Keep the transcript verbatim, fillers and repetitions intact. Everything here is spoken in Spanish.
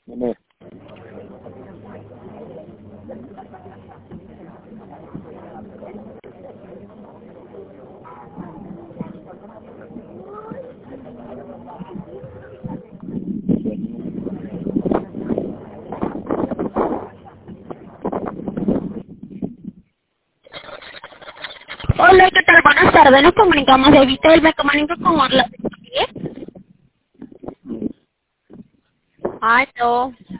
Dime. Hola, ¿qué tal? Buenas tardes. Nos comunicamos de Vitel. Me comunico con Orlando. ¿Sí? Aló.